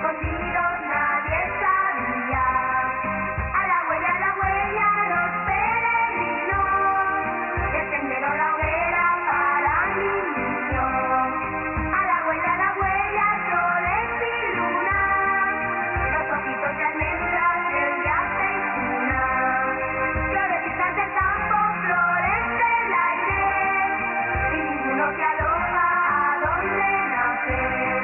escondidos nadie sabía. A la huella los peregrinos, encendieron la hoguera para mi niño. A la huella, soles y lunas, los ojitos de almendras del de aceituna. Florecillas del campo, flores del aire, y ninguno se aloja a donde nacer.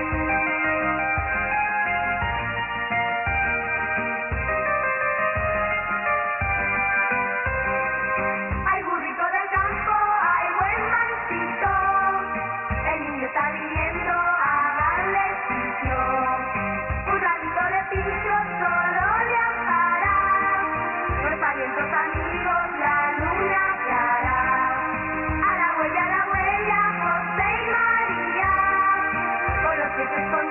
Ay, burrito del campo, ay, buen mansito, el niño está viniendo a darle sitio. Un ralito de pillo solo le ampara, los parientos amigos la luna clara. A la huella, José y María, con los pies escondidos